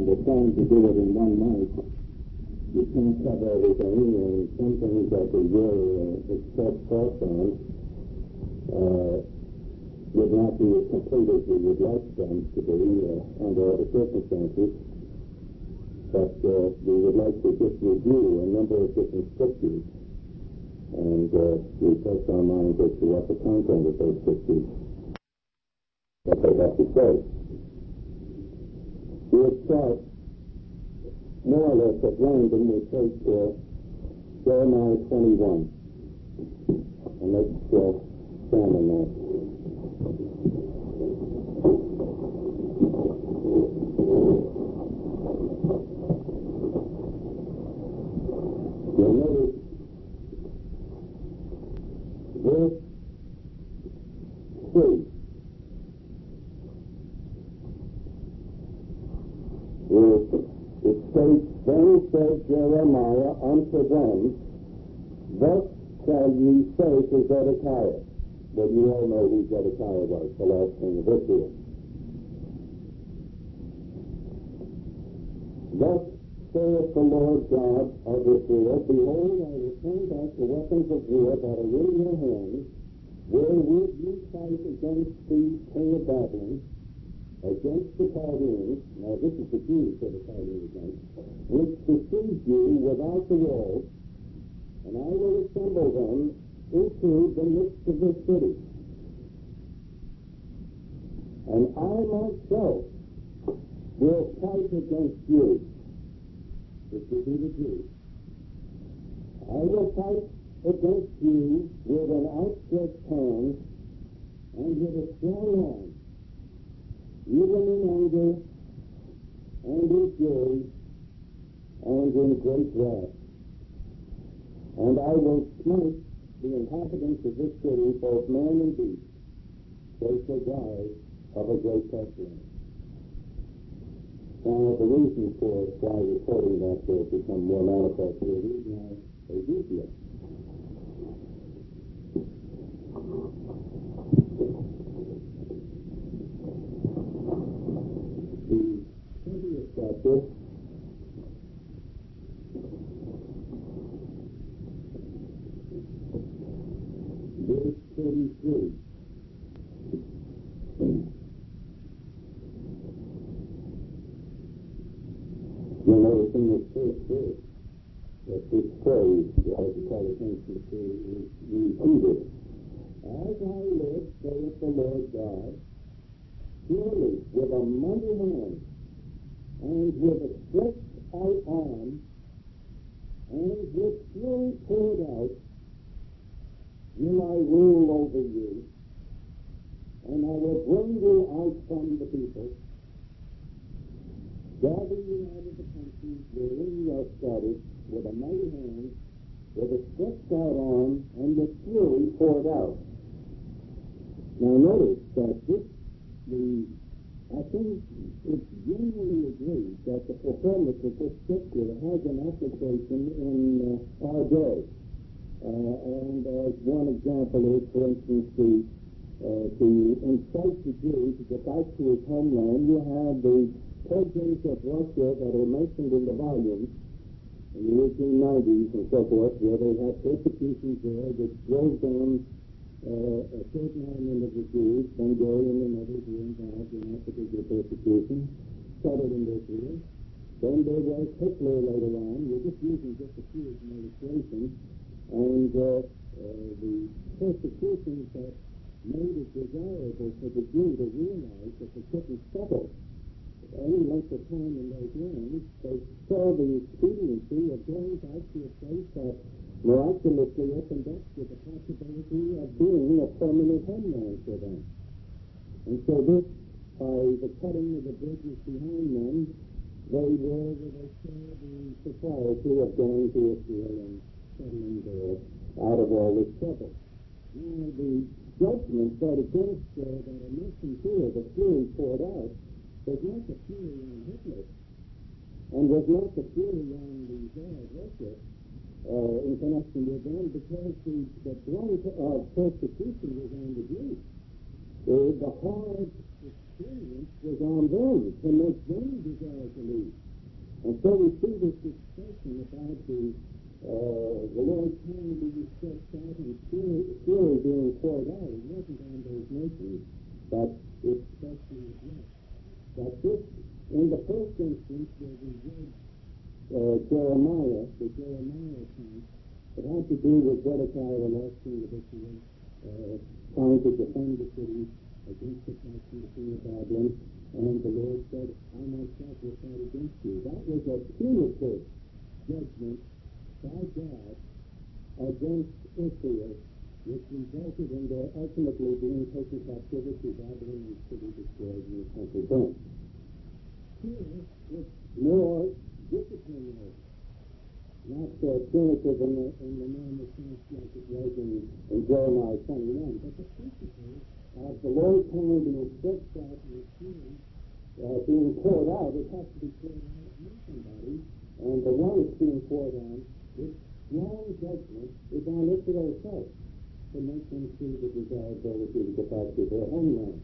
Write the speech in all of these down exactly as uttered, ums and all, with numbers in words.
and they're trying to do it in one night. You can't cover everything, and some things that we will uh, express thoughts on uh, would not be as complete as we would like them to be uh, under other circumstances. But uh, we would like to just review a number of different scriptures and uh, refresh our minds as to what the content of those scriptures, what they have to say. We would start more or less at random. We take uh, Jeremiah twenty-one, and let's uh, examine that. You'll notice verse three. It states, "Then said Jeremiah unto them, Thus shall ye say to Zedekiah." Well, you all know who Zedekiah was, the last king of Israel. "Thus saith the Lord God of Israel, Behold, I will turn back the weapons of war that are in your hands, wherewith you fight against the king of Babylon, against the Chaldeans," now this is the Jews that are fighting against, "which besiege you without the walls, and I will assemble them into the midst of this city. And I myself will fight against you," which will be the Jews. "I will fight against you with an outstretched hand and with a strong arm, even in anger, and in fury, and in great wrath. And I will smite the inhabitants of this city, both man and beast. They shall die of a great pestilence." Now, the reason for why we're quoting that will become more manifest. We'll read now Ezekiel. The twentieth chapter, verse thirty-three. You'll notice in this first verse that this phrase, I have to call attention to, is repeated. "As I live, saith the Lord God, surely with a mighty hand, and with a stretched out arm, and with fury poured out, will I rule over you, and I will bring you out from the people, gather you out of the countries wherein you are scattered, with a mighty hand, with a stretched out arm, and with fury poured out." Now notice that this, the, I think it's generally agreed that the fulfillment of this scripture has an application in uh, our day. Uh, and as uh, one example is, for instance, the, uh, to incite the Jew to get back to his homeland, you have the pagans of Russia that are mentioned in the volumes in the eighteen nineties and so forth, where they had persecutions there which drove down uh, a certain element of the Jews, Hungarian and others who were involved in that particular persecution, settled in Israel. Then there was Hitler later on. We're just using just a few as an illustration. And uh, uh, the persecutions that made it desirable for the Jew to realize that they couldn't settle any length of time in those lands, they saw the expediency of going back to a place that miraculously opened up with the possibility of being a permanent homeland for them. And so this, by the cutting of the bridges behind them, they were, they saw the propriety of going to Israel and settling there out of all this trouble. Now, the judgment that against uh, that I mentioned here, the fury poured out, was not the fury on Hitler, and was not the fury on the Tsar of Russia uh, in connection with them, because the, the brunt of persecution was on the Jews. Uh, the hard experience was on them to make them desire to leave. And so we see this expression about the, uh, the Lord's hand being stretched out and fury being poured out. It wasn't on those nations, but especially as well. That this, in the first instance, where we read uh, Jeremiah, the Jeremiah account, it had to do with Zedekiah, the last king of Israel, uh, trying to defend the city against the captain, the king of Babylon, and the Lord said, I myself will fight against you. That was a punitive judgment by God against Israel, which resulted in their ultimately being taken captivity to Babylon and the city destroyed and the temple burnt. Here, it's more disciplinary, not uh, punitive in the, in the normal sense like it was in, in Jeremiah twenty-one, but the principle of the Lord's hand being stretched out and the fury uh, being poured out, it has to be poured out on somebody, and the one that's being poured on, its strong judgment is on Israel itself to make them see the desirability to get back to their homeland.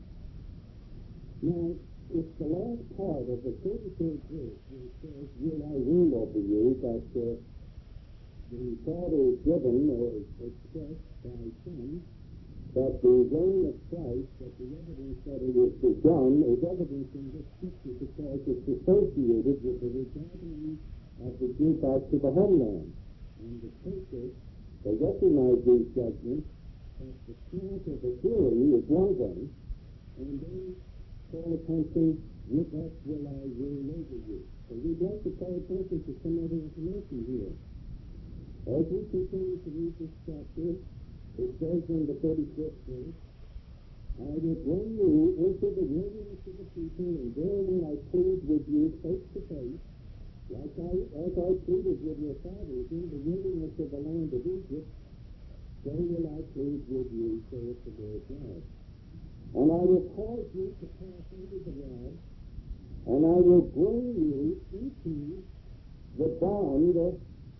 Now, it's the last part of the thirty-third verse where it says, will I rule over you, that uh, the thought is given or expressed by some that the reign of Christ, that the evidence that it is begun, is evidence in this scripture because it's associated with the regathering of the Jew back to the homeland. And the churches, they recognize these judgments, that the spirit of the fury is one thing, and they call attention, with us will I rule over you. So we'd like to call attention to some other information here. As we continue to read this chapter, it says in the thirty-fifth verse, I will bring you into the wilderness of the people, and there will I plead with you face to face, like I, as I pleaded with your fathers in the wilderness of the land of Egypt, so will I plead with you, saith the Lord God. And I will cause you to pass over the rod, and I will bring you into the bond of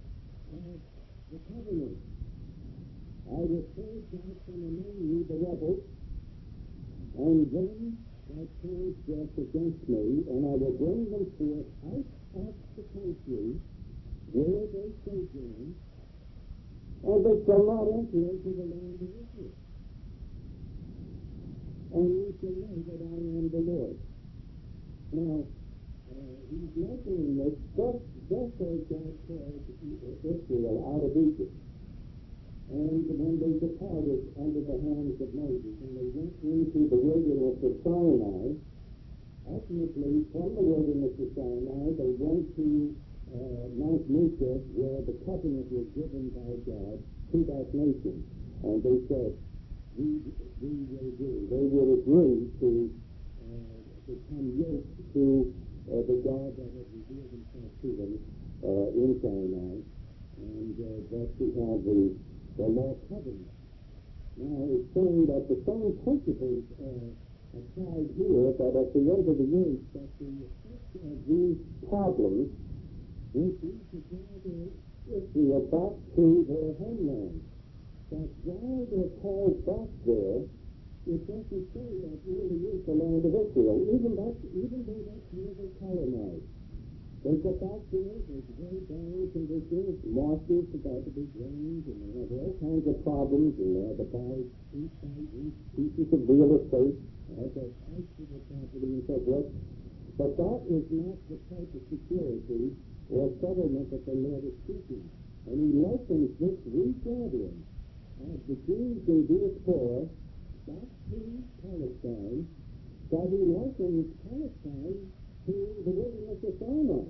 the covenant. I will purge out from among you the rebels, and them that transgress against me, and I will bring them forth out of the country where they sojourn, and they shall not enter into the land of Israel. And you shall know that I am the Lord. Now, uh, he's mentioning this just, just as God called Israel out of Egypt. And when they departed under the hands of Moses, and they went into the wilderness of Sinai, ultimately from the wilderness of Sinai, they went to uh, Mount Mizar, where the covenant was given by God to that nation. And they said, we, we will do. They will agree to uh, become yoked to uh, the God that had revealed himself to them uh, in Sinai, and uh, that we have the the law covenant. Now, it's saying that the same principles are applied here, that at the end of the age, that the effect of these problems will be to gather Israel back to their homeland. That while they're called back there, it doesn't say that really is the land of Israel, even, that, even though that's where they colonized. They go back there, there's very barren conditions, mosses about to be drained, and they have all kinds of problems, and they have to buy each by each pieces of real estate, as a price for their property and so forth. But that is not the type of security or settlement that the Lord is seeking. And he likens this regathering of the Jews in diaspora back to Palestine, that he likens Palestine to the wilderness of Sinai,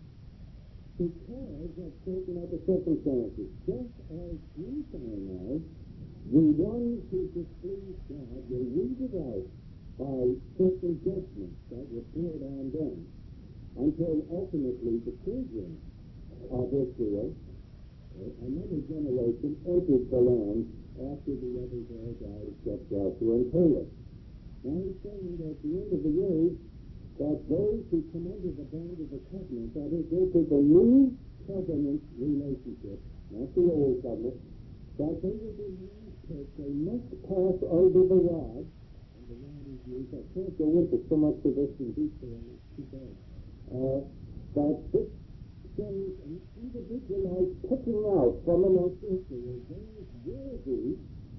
because of certain other circumstances. Just as in Sinai, the ones who displeased God were weeded out by certain judgments that were poured on them, until ultimately the children of Israel, another generation, entered the land after the others all died except Joshua and Caleb. Now he's saying that at the end of the age, that those who come under the bond of the covenant, that is, this is a new covenant relationship, not the old covenant, that they will be managed, they must pass over the rod, and the word is used. I can't go into so much of this in detail. It's too bad. Uh, but this shows an individualized picking out from amongst Israel those worthy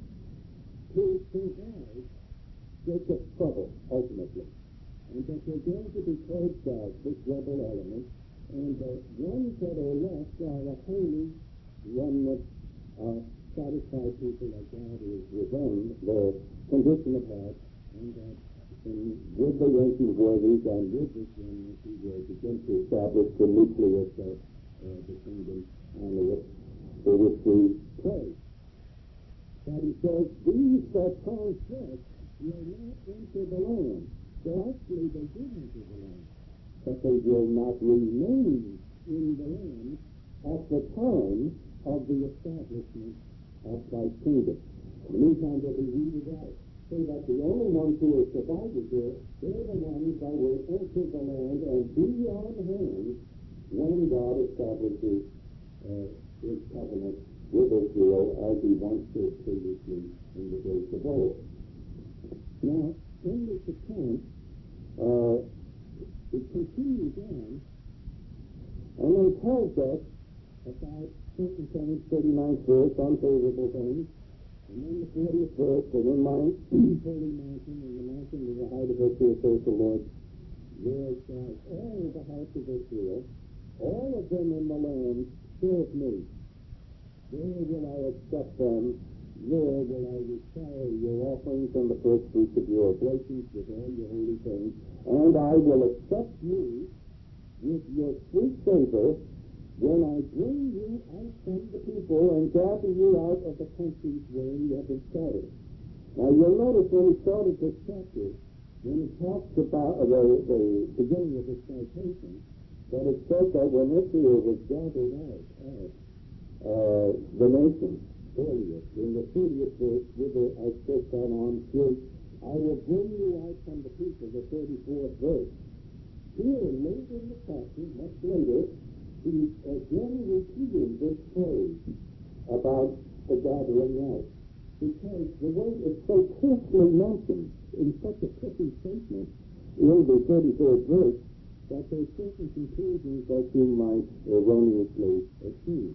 to survive Jacob's trouble, ultimately. And that they're going to be purged out, this rebel element, and the ones that are left are a holy remnant of satisfied people like God is within their condition of heart, and that in, with the ranking worthies and with this remnant he will begin to establish the nucleus of uh, the kingdom on the which, for which we pray. But he says, these that transgress will not enter the land. So actually they did enter the land, but they will not remain in the land at the time of the establishment of Christ's kingdom. In the meantime, that we read it out, so that the only ones who are survivors there, they're the ones that will enter the land and be on hand when God establishes uh, his covenant with Israel as he once did previously in the days of old. Now, in this account, uh, it continues on, and it tells us about certain things, thirty-ninth verse, unfavorable things, and then the fortieth verse, and in my holy mountain, in the mountain of the height of Israel, says the Lord, there shall all the house of Israel, all of them in the land, serve me. There will I accept them, there will I require your offerings and the first fruits of your oblations with all your holy things, and I will accept you with your sweet savor when I bring you out from the people and gather you out of the countries where you have been scattered. Now you'll notice when we started this chapter, when it talks about uh, the, the beginning of this citation, that it said that when Israel was gathered out of uh, the nation earlier, in the thirtieth verse, with the, I said that on through, I will bring you out from the people, the thirty-fourth verse. Here, later in the chapter, much later, he's again repeating this phrase about the gathering out, because the word is so closely mentioned in such a pithy statement in the thirty-third verse that there are certain conclusions that you might erroneously achieve.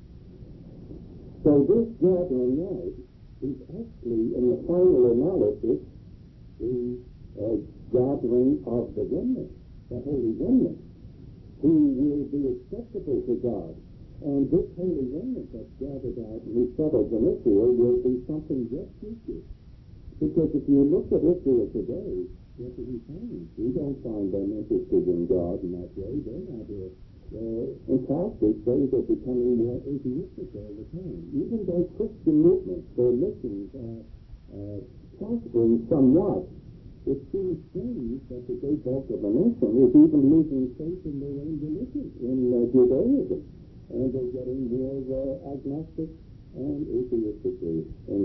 So this gathering out is actually, in the final analysis, the uh, gathering of the remnant, the holy remnant, who will be acceptable to God. And this holy remnant that's gathered out and who settles in Israel will be something just future. Because if you look at Israel today, what do we find? We don't find them interested in God in that way. They're not here. Uh, in fact, they say they're becoming more atheistic all the time. Even though Christian movements, their missions are uh, prospering somewhat, it seems strange that the great bulk of the nation is even losing faith in their own religion, in uh, Judaism. And they're getting more uh, agnostic and atheistically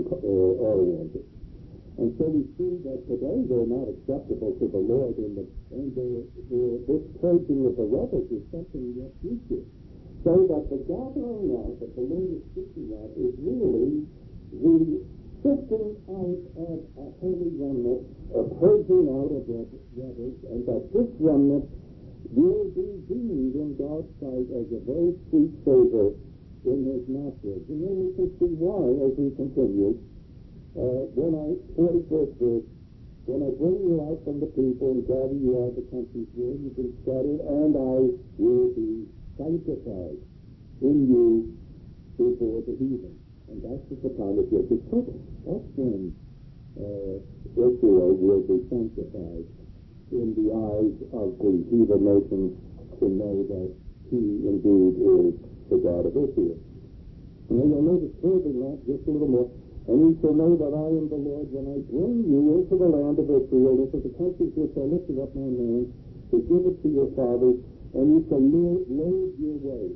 uh, oriented. And so we see that today they're not acceptable to the Lord, in the, and they're, they're, this purging of the rebels is something yet future. So that the gathering out that the Lord is speaking of is really the sifting out of a holy remnant, a purging out of rebels, and that this remnant will be deemed in God's sight as a very sweet savor in his nostrils. And then we can see why as we continue. Uh, when I, forty-first verse, when I bring you out from the people and gather you out of the countries where you've been scattered, and I will be sanctified in you before the heathen. And that's at the time of Jacob's trouble. That's when uh, Israel will be sanctified in the eyes of the heathen nations to know that he indeed is the God of Israel. And you'll notice further that just a little more. And you shall know that I am the Lord when I bring you into the land of Israel, into the countries which I lifted up my hand to give it to your fathers, and you shall loathe your ways.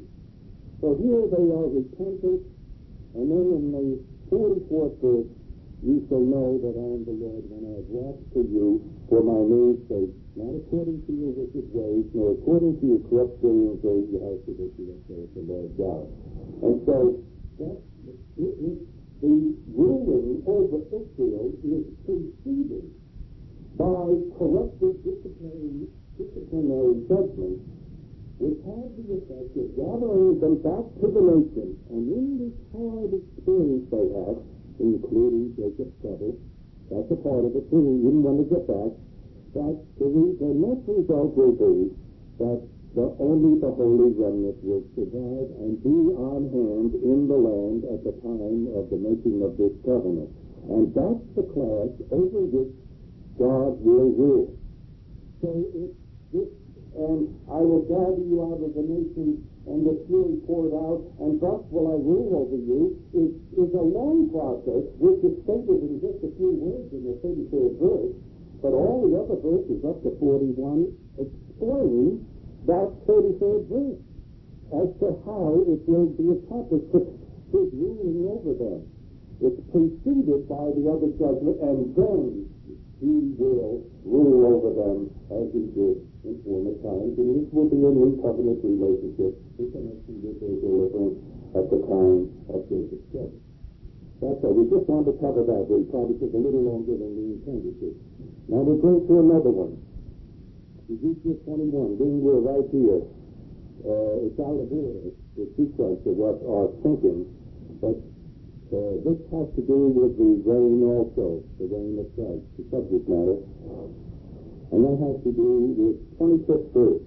So here they are repentant, and then in the forty-fourth verse, you shall know that I am the Lord when I have wrought for you for my name's sake, not according to your wicked ways, nor according to your corrupt doings, O you house of Israel, saith the Lord God. And so that it, it, the ruling over Israel is preceded by corrective disciplinary, disciplinary judgment, which had the effect of gathering them back to the nation. And in this hard experience they had, including Jacob's trouble, that's a part of it too, he didn't want to get back, that the, the net result will be that the, only the holy remnant will survive and be on hand in the land at the time of the making of this covenant. And that's the class over which God will rule. So it's this, and I will gather you out of the nations and the fury poured out, and thus will I rule over you, is, is a long process, which is stated in just a few words in the thirty-third verse, but all the other verses up to forty-one explain that thirty-third verse as to how it will be accomplished, his ruling over them. It's preceded by the other judgment, and then he will rule over them as he did in former times, and this will be a new covenant relationship in connection with their deliverance at the time of Jacob's trouble. That's all. We just wanted to cover that. We probably took a little longer than we intended to. Now we're going to another one. Ezekiel twenty-one, being we're right here. Uh, it's out of order, the sequence of what our thinking, but uh, this has to do with the reign also, the reign of Christ, the subject matter. And that has to do with twenty-fifth verse.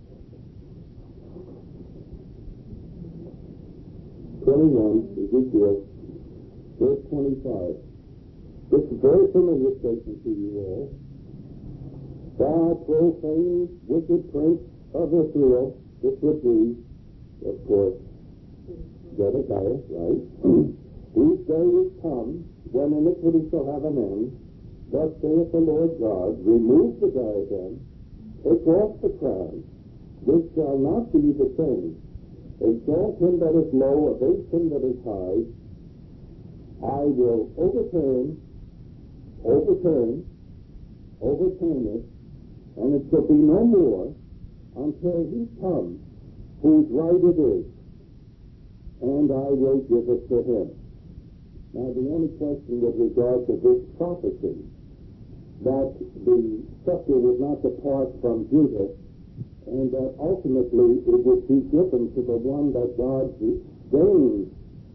twenty-one, Ezekiel, verse twenty-five. This is a very familiar statement to you all. Thou profane, wicked prince of Israel, this would be, of course, Zedekiah, right? These days come when iniquity shall have an end. Thus saith the Lord God, remove the diadem, take off the crown, which shall not be the same. Exalt him that is low, abase him that is high. I will overturn, overturn, overturn it, and it shall be no more until he comes whose right it is, and I will give it to him. Now the only question with regard to this prophecy, that the scepter would not depart from Judah, and that ultimately it would be given to the one that God deigned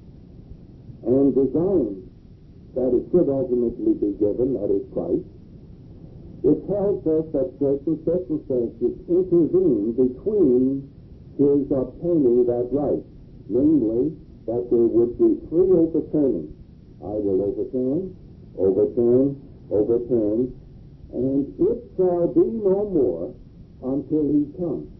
and designed that it should ultimately be given, that is Christ. It tells us that certain circumstances intervene between his obtaining that right, namely, that there would be free overturning. I will overturn, overturn, overturn, and it shall be no more until he comes.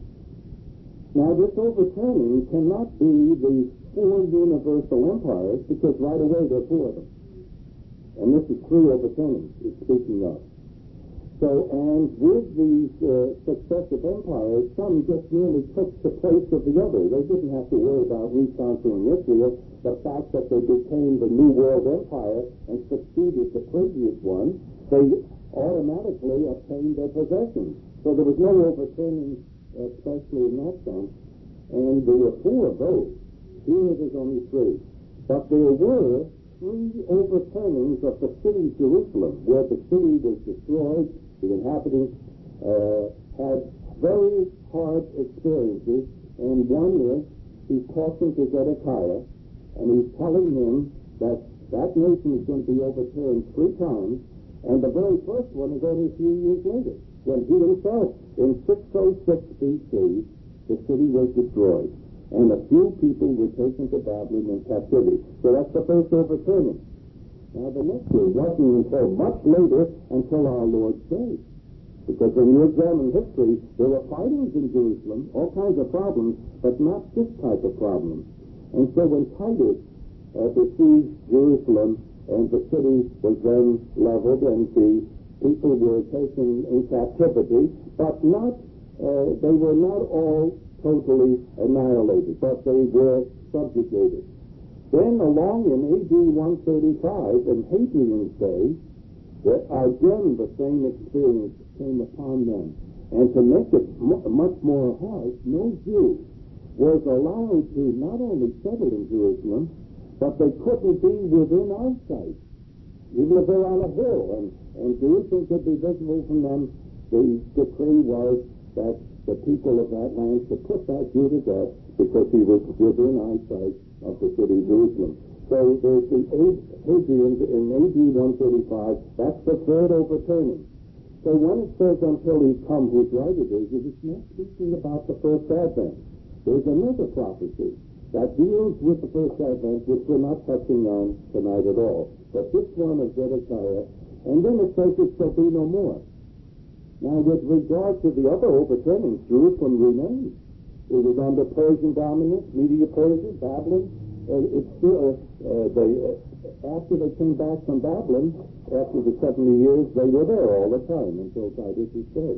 Now, this overturning cannot be the four universal empires, because right away there are four of them. And this is three overturning it's speaking of. So, and with these uh, successive empires, some just really took the place of the other. They didn't have to worry about reconquering Israel. The fact that they became the New World Empire and succeeded the previous one, they automatically obtained their possessions. So there was no overturning, especially in that sense. And there were four of those. Here there's only three. But there were three overturnings of the city Jerusalem, where the city was destroyed. The inhabitants uh, had very hard experiences, and one is he's talking to Zedekiah, and he's telling him that that nation is going to be overturned three times, and the very first one is only a few years later, when he himself, in six oh six B C, the city was destroyed, and a few people were taken to Babylon in captivity. So that's the first overturning. Now, the next one wasn't until much later, until our Lord's day. Because when you examine history, there were fightings in Jerusalem, all kinds of problems, but not this type of problem. And so when Titus uh, besieged Jerusalem, and the city was then leveled, and the people were taken in captivity, but not, uh, they were not all totally annihilated, but they were subjugated. Then along in A D one thirty-five, in Hadrian's day, that again the same experience came upon them. And to make it m- much more harsh, no Jew was allowed to not only settle in Jerusalem, but they couldn't be within eyesight even if they're on a hill, and, and Jerusalem could be visible from them, the decree was that the people of that land should put that Jew to death because he was within eyesight of the city of Jerusalem. So there's the Hadrian in A D one thirty-five, that's the third overturning. So when it says until he comes, whose right it is, it is not speaking about the first advent. There's another prophecy that deals with the first advent, which we're not touching on tonight at all. But this one of Zedekiah, and then it says it shall be no more. Now, with regard to the other overturnings, Jerusalem remains. It was under Persian dominance, Media-Persia, Babylon. Uh, it's still, uh, uh, they, uh, after they came back from Babylon, after the seventy years, they were there all the time until Titus' day.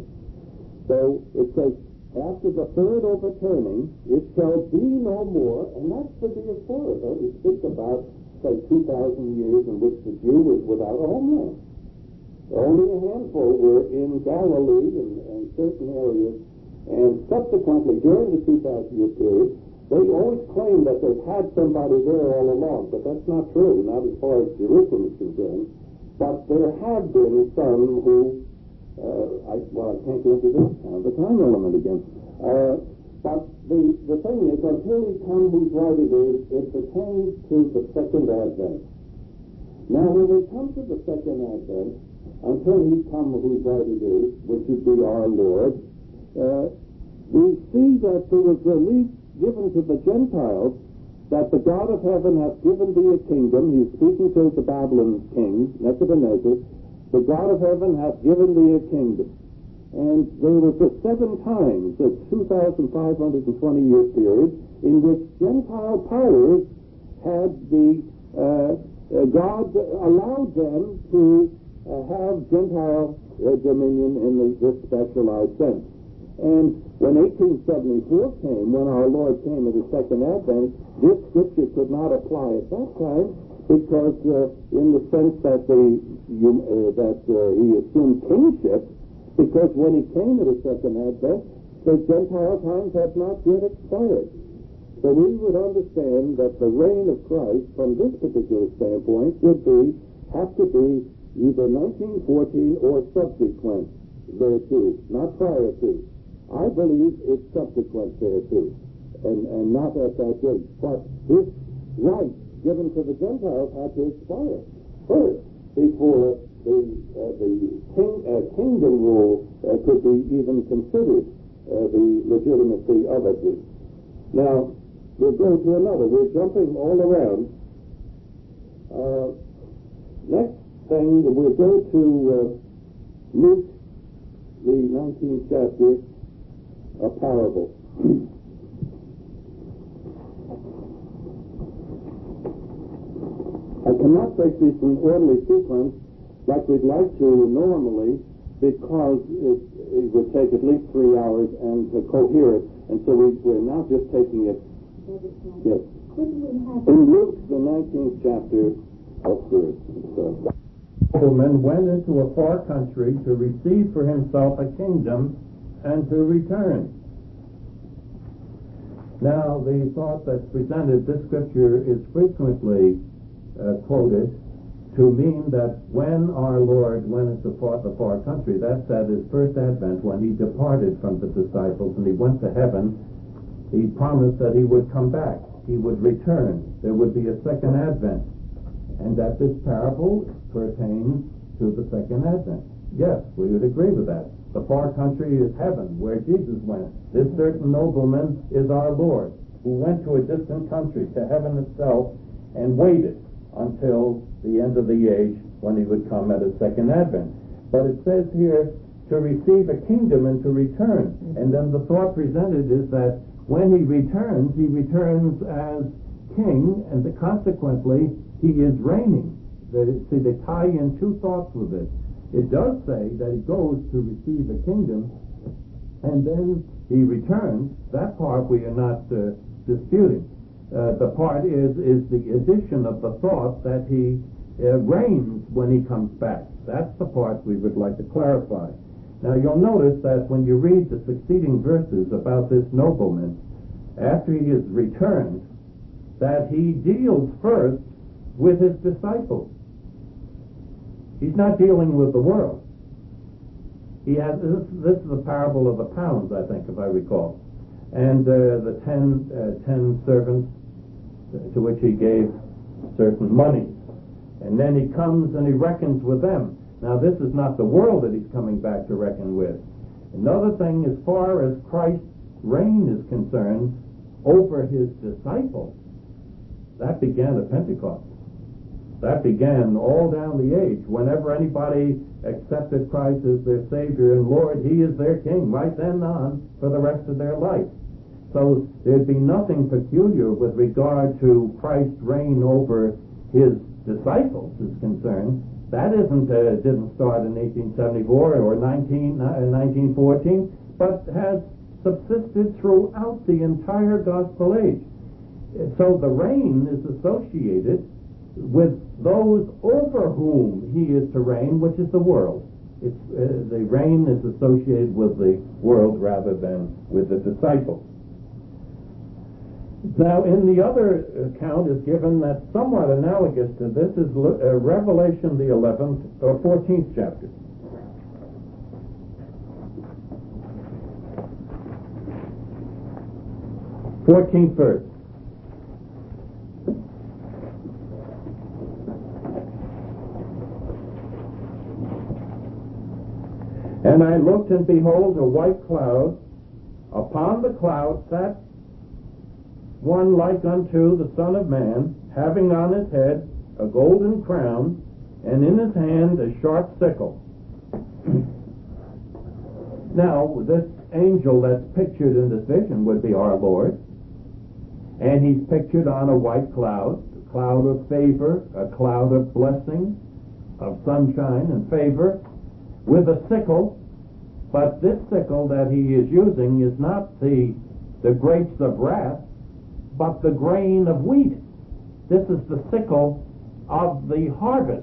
So it says, after the third overturning, it shall be no more, and that's the diaspora. We speak about, say, two thousand years in which the Jew was without a homeland. Only a handful were in Galilee and, and certain areas, and subsequently, during the two thousand year period, they always claim that they've had somebody there all along, but that's not true, not as far as Jerusalem is concerned. But there have been some who, uh, I, well, I can't go into this now, the time element again. Uh, but the, the thing is, until he comes whose right it is, it pertains to the second advent. Now, when we come to the second advent, until he come whose right it is, which would be our Lord, uh, we see that there was a lease given to the Gentiles, that the God of heaven hath given thee a kingdom. He's speaking to the Babylon king, Nebuchadnezzar. The God of heaven hath given thee a kingdom. And there was a seven times, a two thousand five hundred twenty year period, in which Gentile powers had the, uh, uh, God allowed them to uh, have Gentile uh, dominion in the, this specialized sense. And when eighteen seventy-four came, when our Lord came at the second advent, this scripture could not apply at that time because uh, in the sense that, the, you, uh, that uh, he assumed kingship, because when he came at the second advent, the Gentile times had not yet expired. So we would understand that the reign of Christ, from this particular standpoint, would be, have to be either nineteen fourteen or subsequent thereto, not prior to. I believe it's subsequent thereto, and, and not at that date. But this right given to the Gentiles had to expire first before the uh, the king, uh, kingdom rule uh, could be even considered uh, the legitimacy of it. Now, we'll go to another. We're jumping all around. Uh, next thing, we'll go to uh, Luke, the nineteenth chapter, a parable. I cannot take this in orderly sequence like we'd like to normally, because it, it would take at least three hours and to cohere it, and so we, we're now just taking it. Yes. In Luke, the nineteenth chapter of verse. So. Nobleman went into a far country to receive for himself a kingdom and to return. Now, the thought that's presented, this scripture is frequently uh, quoted to mean that when our Lord went into far, the far country, that's at his first advent, when he departed from the disciples and he went to heaven, he promised that he would come back, he would return, there would be a second advent, and that this parable pertains to the second advent. Yes, we would agree with that. The far country is heaven, where Jesus went. This certain nobleman is our Lord, who went to a distant country, to heaven itself, and waited until the end of the age when he would come at his second advent. But it says here to receive a kingdom and to return. And then the thought presented is that when he returns, he returns as king, and the, consequently, he is reigning. The, see, they tie in two thoughts with it. It does say that he goes to receive a kingdom, and then he returns. That part we are not uh, disputing. Uh, the part is is the addition of the thought that he uh, reigns when he comes back. That's the part we would like to clarify. Now, you'll notice that when you read the succeeding verses about this nobleman, after he is returned, that he deals first with his disciples. He's not dealing with the world. He has this, this is the parable of the pounds, I think, if I recall, and uh, the ten uh, ten servants to which he gave certain money, and then he comes and he reckons with them. Now, this is not the world that he's coming back to reckon with. Another thing, as far as Christ's reign is concerned over his disciples, that began at Pentecost. That began all down the age. Whenever anybody accepted Christ as their Savior and Lord, he is their King, right then on for the rest of their life. So there'd be nothing peculiar with regard to Christ's reign over his disciples is concerned. That isn't uh, didn't start in eighteen seventy-four or nineteen, uh, nineteen fourteen, but has subsisted throughout the entire gospel age. So the reign is associated with those over whom he is to reign, which is the world. It's, uh, the reign is associated with the world rather than with the disciples. Now, in the other account is given that's somewhat analogous to this is uh, Revelation, the eleventh or fourteenth chapter. fourteenth verse. And I looked, and behold, a white cloud. Upon the cloud sat one like unto the Son of Man, having on his head a golden crown, and in his hand a sharp sickle. Now, this angel that's pictured in this vision would be our Lord, and he's pictured on a white cloud, a cloud of favor, a cloud of blessing, of sunshine and favor, with a sickle. But this sickle that he is using is not the, the grapes of wrath, but the grain of wheat. This is the sickle of the harvest.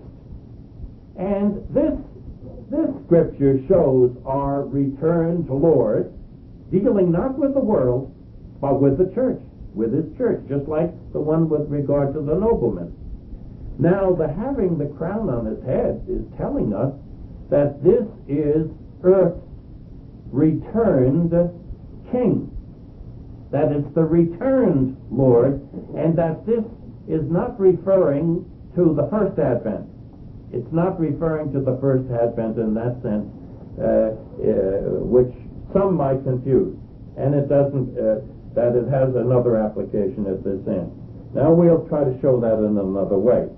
And this, this scripture shows our returned Lord dealing not with the world, but with the church, with his church, just like the one with regard to the nobleman. Now, the having the crown on his head is telling us that this is earth's returned king. That it's the returned Lord, and that this is not referring to the first advent. It's not referring to the first advent in that sense, uh, uh, which some might confuse. And it doesn't, uh, that it has another application at this end. Now we'll try to show that in another way.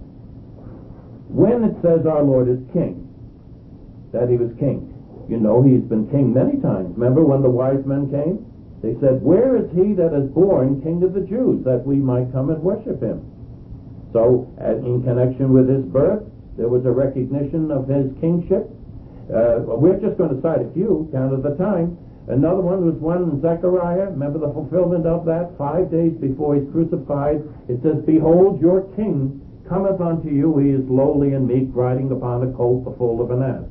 When it says our Lord is king, that he was king, you know he's been king many times. Remember when the wise men came? They said, where is he that is born King of the Jews, that we might come and worship him? So, as in connection with his birth, there was a recognition of his kingship. Uh, we're just going to cite a few, count of the time. Another one was one in Zechariah. Remember the fulfillment of that? Five days before he's crucified, it says, behold, your king cometh unto you. He is lowly and meek, riding upon a colt, the foal of an ass.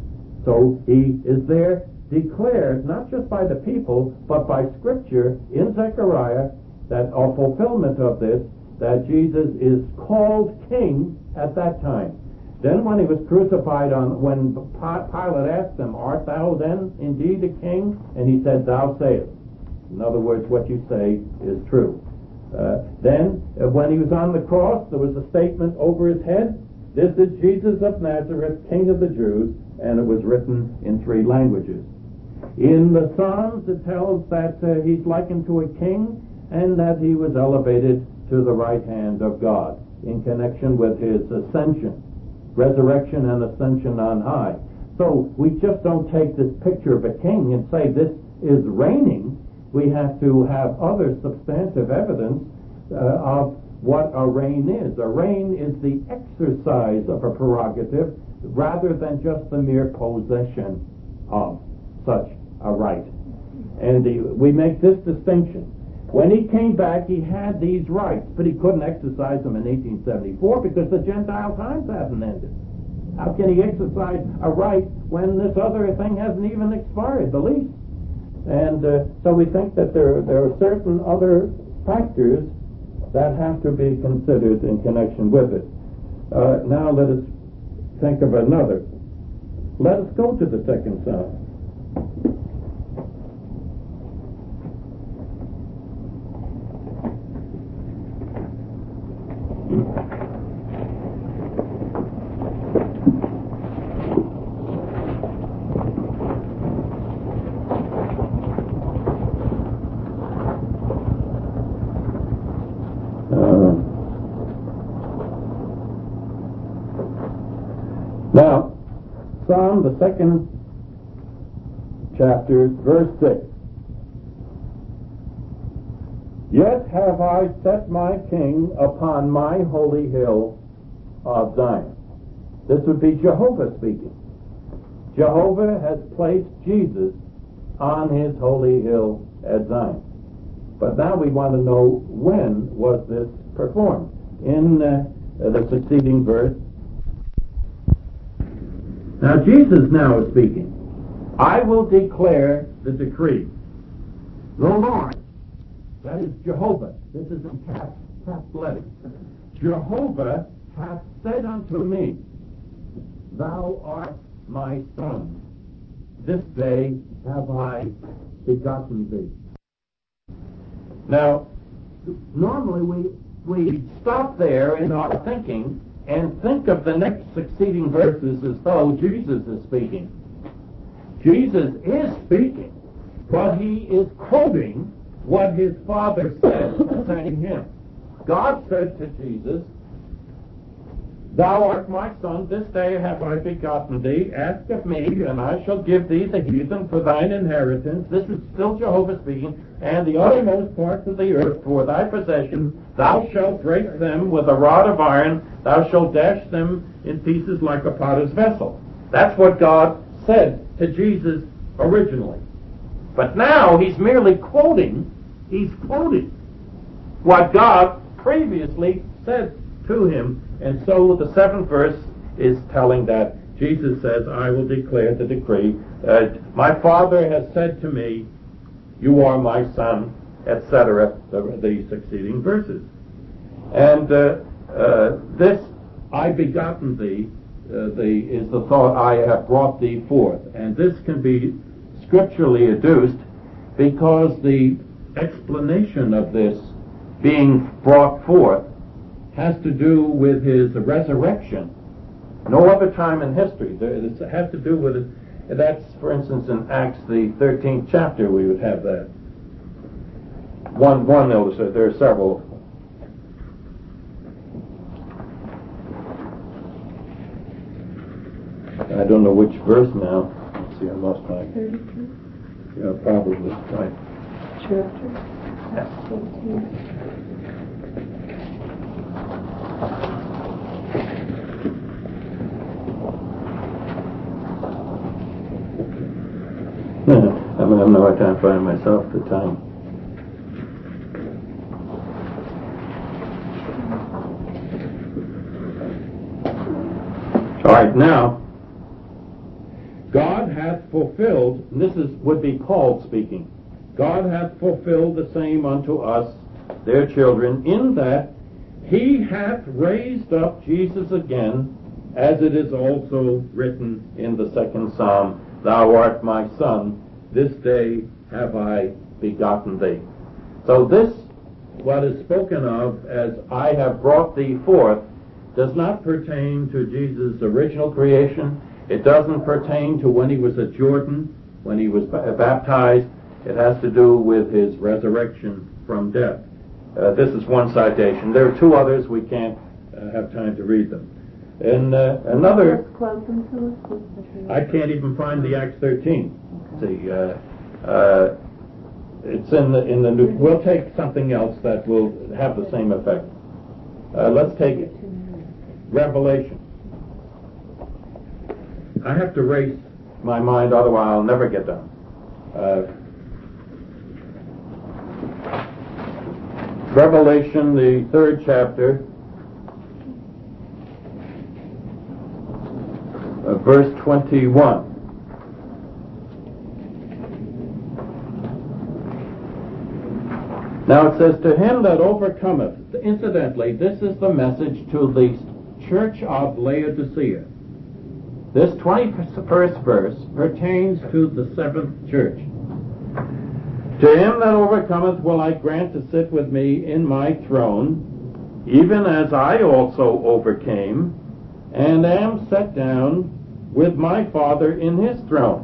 So he is there declared, not just by the people, but by Scripture in Zechariah, that a fulfillment of this, that Jesus is called king at that time. Then when he was crucified, on when Pilate asked him, art thou then indeed a king? And he said, thou sayest. In other words, what you say is true. Uh, then, uh, when he was on the cross, there was a statement over his head, this is Jesus of Nazareth, King of the Jews, and it was written in three languages. In the Psalms, it tells that uh, he's likened to a king, and that he was elevated to the right hand of God in connection with his ascension, resurrection and ascension on high. So we just don't take this picture of a king and say this is reigning. We have to have other substantive evidence uh, of what a reign is. A reign is the exercise of a prerogative rather than just the mere possession of such a right. And the, we make this distinction. When he came back, he had these rights, but he couldn't exercise them in eighteen seventy-four because the Gentile times hadn't ended. How can he exercise a right when this other thing hasn't even expired, the lease? And uh, so we think that there, there are certain other factors that have to be considered in connection with it. Uh, now let us think of another. Let us go to the second Psalm. Now, Psalm, the second chapter, verse six. Yet have I set my king upon my holy hill of Zion. This would be Jehovah speaking. Jehovah has placed Jesus on his holy hill at Zion. But now we want to know, when was this performed? In uh, the succeeding verse, now Jesus now is speaking. I will declare the decree. The Lord, that is Jehovah. This is in cap, cap letters. Jehovah hath said unto me, Thou art my son. This day have I begotten thee. Now, normally we, we stop there in our thinking and think of the next succeeding verses as though Jesus is speaking. Jesus is speaking, but he is quoting what his Father said concerning him. God said to Jesus, Thou art my son, this day have I begotten thee. Ask of me, and I shall give thee the heathen for thine inheritance. This is still Jehovah speaking. And the uttermost parts of the earth for thy possession. Thou shalt break them with a rod of iron. Thou shalt dash them in pieces like a potter's vessel. That's what God said to Jesus originally. But now he's merely quoting, he's quoting what God previously said to him. And so the seventh verse is telling that Jesus says, I will declare the decree. Uh, my Father has said to me, You are my son, et cetera, the, the succeeding verses. And uh, uh, this, I begotten thee, uh, the, is the thought, I have brought thee forth. And this can be scripturally adduced because the explanation of this being brought forth has to do with his resurrection. No other time in history. It has to do with it. That's, for instance, in Acts, the thirteenth chapter, we would have that. One, one notice, there are several. I don't know which verse now. Let's see, I lost my... thirty-two. Yeah, probably, right. Chapter? Yes. fourteen. I mean, I know I can't find myself the time. All right, now, God hath fulfilled, and this is would be Paul speaking, God hath fulfilled the same unto us, their children, in that he hath raised up Jesus again, as it is also written in the second Psalm, Thou art my son, this day have I begotten thee. So this, what is spoken of as I have brought thee forth, does not pertain to Jesus' original creation. It doesn't pertain to when he was at Jordan, when he was baptized. It has to do with his resurrection from death. Uh, this is one citation. There are two others. We can't uh, have time to read them. And uh, another, I can't even find the Acts thirteen. See, uh, uh, it's in the in the new. We'll take something else that will have the same effect. Uh, let's take it. Revelation. I have to race my mind, otherwise I'll never get done. Uh, Revelation, the third chapter, uh, verse twenty-one. Now it says, to him that overcometh. Incidentally, this is the message to the church of Laodicea. this twenty-first verse pertains to the seventh church. To him that overcometh will I grant to sit with me in my throne, even as I also overcame, and am set down with my Father in his throne.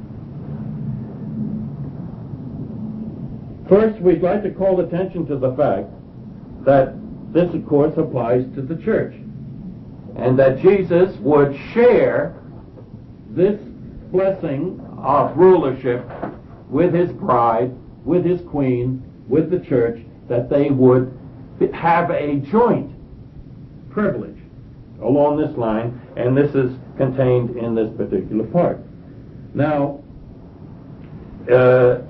First, we'd like to call attention to the fact that this, of course, applies to the church, and that Jesus would share this blessing of rulership with his bride, with his queen, with the church, that they would have a joint privilege along this line, and this is contained in this particular part. Now, uh,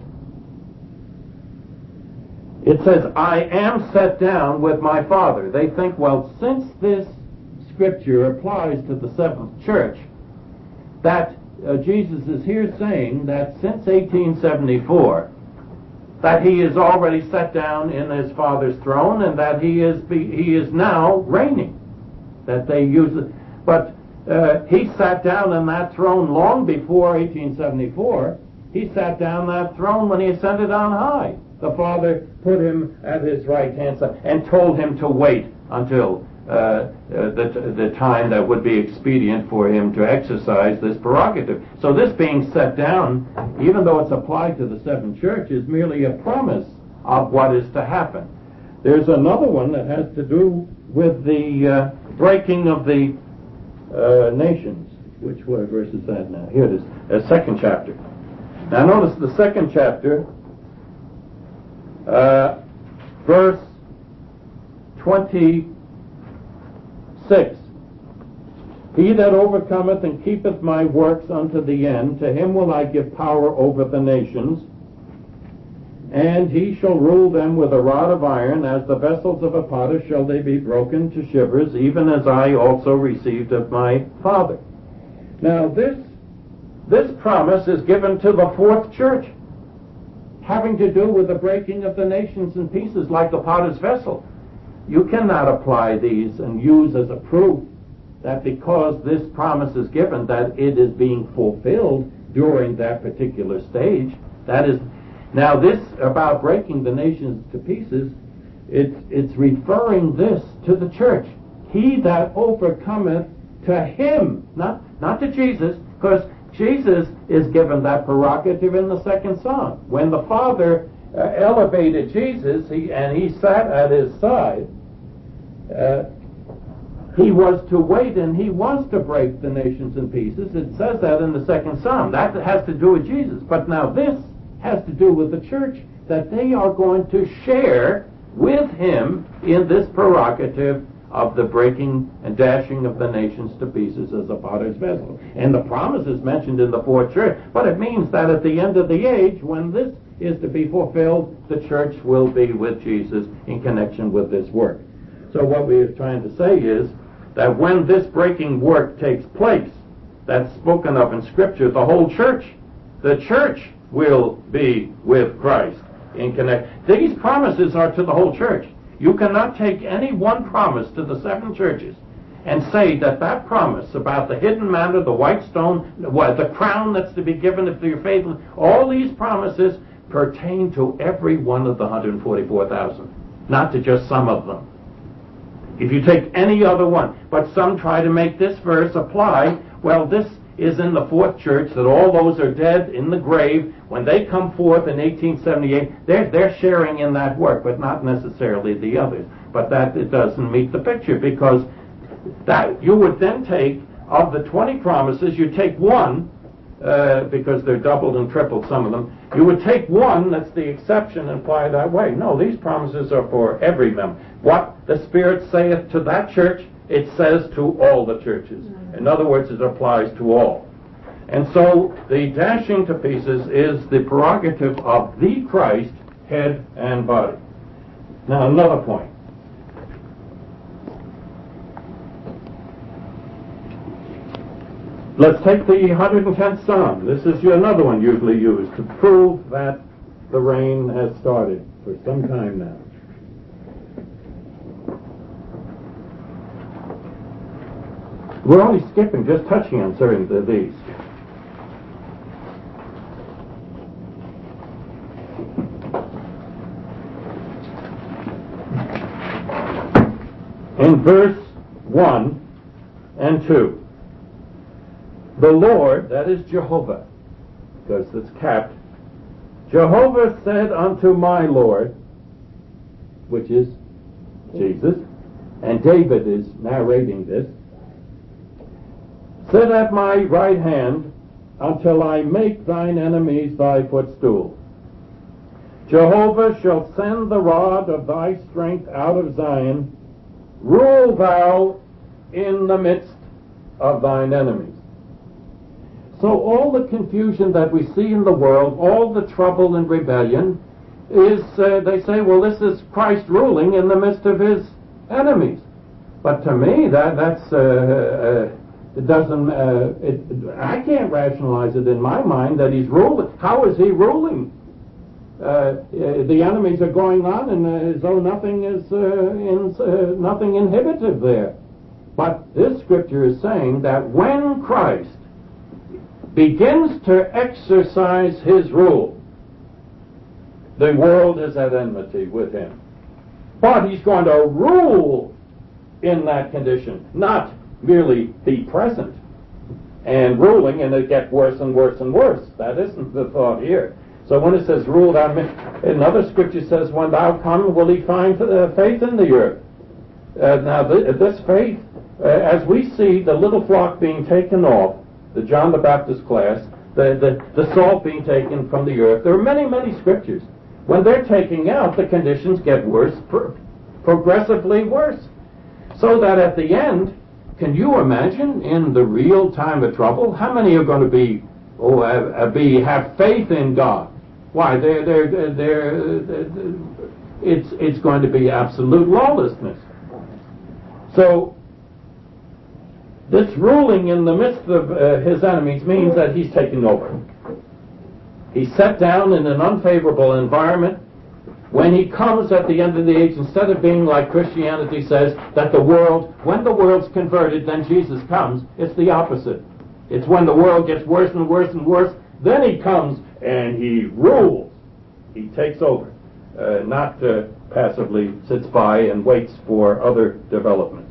it says, I am set down with my Father. They think, well, since this scripture applies to the seventh church, that uh, Jesus is here saying that since eighteen seventy-four, that he is already set down in his Father's throne, and that he is be, he is now reigning. That they use it, but uh, he sat down in that throne long before eighteen seventy-four. He sat down that throne when he ascended on high. The Father put him at his right hand side and told him to wait until uh, uh, the, the time that would be expedient for him to exercise this prerogative. So this being set down, even though it's applied to the seventh church, is merely a promise of what is to happen. There's another one that has to do with the uh, breaking of the uh, nations. Which verse is that now? Here it is, the second chapter. Now notice the second chapter, uh, verse twenty-six. He that overcometh and keepeth my works unto the end, to him will I give power over the nations, and he shall rule them with a rod of iron, as the vessels of a potter shall they be broken to shivers, even as I also received of my Father. Now this, this promise is given to the fourth church, having to do with the breaking of the nations in pieces like the potter's vessel. You cannot apply these and use as a proof that because this promise is given that it is being fulfilled during that particular stage. That is, now this about breaking the nations to pieces, it's, it's referring this to the church. He that overcometh, to him, not, not to Jesus, because Jesus is given that prerogative in the second psalm. When the Father uh, elevated Jesus he, and he sat at his side, uh, he was to wait and he was to break the nations in pieces. It says that in the second psalm. That has to do with Jesus. But now this has to do with the church, that they are going to share with him in this prerogative of the breaking and dashing of the nations to pieces as a potter's vessel. And the promise is mentioned in the fourth church, but it means that at the end of the age, when this is to be fulfilled, the church will be with Jesus in connection with this work. So what we are trying to say is that when this breaking work takes place, that's spoken of in Scripture, the whole church, the church will be with Christ in connect. These promises are to the whole church. You cannot take any one promise to the seven churches and say that that promise about the hidden manna, the white stone, the crown that's to be given if you're faithful, all these promises pertain to every one of the one hundred forty-four thousand, not to just some of them. If you take any other one, but some try to make this verse apply, well, this is in the fourth church, that all those are dead in the grave. When they come forth in eighteen seventy-eight, they're, they're sharing in that work, but not necessarily the others. But that it doesn't meet the picture, because that you would then take, of the twenty promises, you take one, uh, because they're doubled and tripled, some of them, you would take one that's the exception and apply it that way. No, these promises are for every member. What the Spirit saith to that church, it says to all the churches. In other words, it applies to all. And so the dashing to pieces is the prerogative of the Christ, head and body. Now another point. Let's take the one hundred tenth Psalm. This is another one usually used to prove that the reign has started for some time now. We're only skipping, just touching on certain of these. In verse one and two, the Lord, that is Jehovah, because it's capped, Jehovah said unto my Lord, which is Jesus, and David is narrating this, sit at my right hand until I make thine enemies thy footstool. Jehovah shall send the rod of thy strength out of Zion. Rule thou in the midst of thine enemies. So all the confusion that we see in the world, all the trouble and rebellion, is, uh, they say, well, this is Christ ruling in the midst of his enemies. But to me, that that's uh, uh, it doesn't. Uh, it, I can't rationalize it in my mind that he's ruling. How is he ruling? Uh, uh, the enemies are going on, and uh, as though nothing is uh, in, uh, nothing inhibitive there. But this scripture is saying that when Christ begins to exercise his rule, the world is at enmity with him. But he's going to rule in that condition, not merely be present and ruling and it get worse and worse and worse. That isn't the thought here. So when it says rule, another scripture says, when thou come, will he find uh, faith in the earth? Uh, now th- this faith, uh, as we see the little flock being taken off, the John the Baptist class, the, the, the salt being taken from the earth, there are many, many scriptures. When they're taking out, the conditions get worse, pro- progressively worse. So that at the end, can you imagine in the real time of trouble, how many are going to be, oh, uh, be have faith in God? Why, they're, they're, they're, they're, it's, it's going to be absolute lawlessness. So, this ruling in the midst of uh, his enemies means that he's taking over. He's set down in an unfavorable environment. When he comes at the end of the age, instead of being like Christianity says, that the world, when the world's converted, then Jesus comes, it's the opposite. It's when the world gets worse and worse and worse, then he comes and he rules. He takes over, uh, not uh, passively sits by and waits for other developments.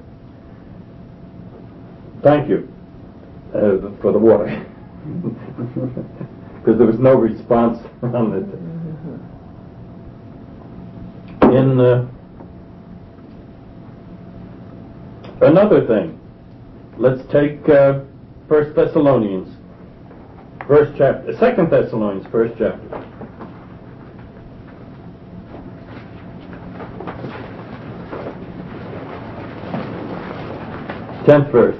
Thank you uh, for the water, because there was no response on it. In uh, another thing, let's take uh, First Thessalonians, first chapter, Second Thessalonians, first chapter. Tenth verse.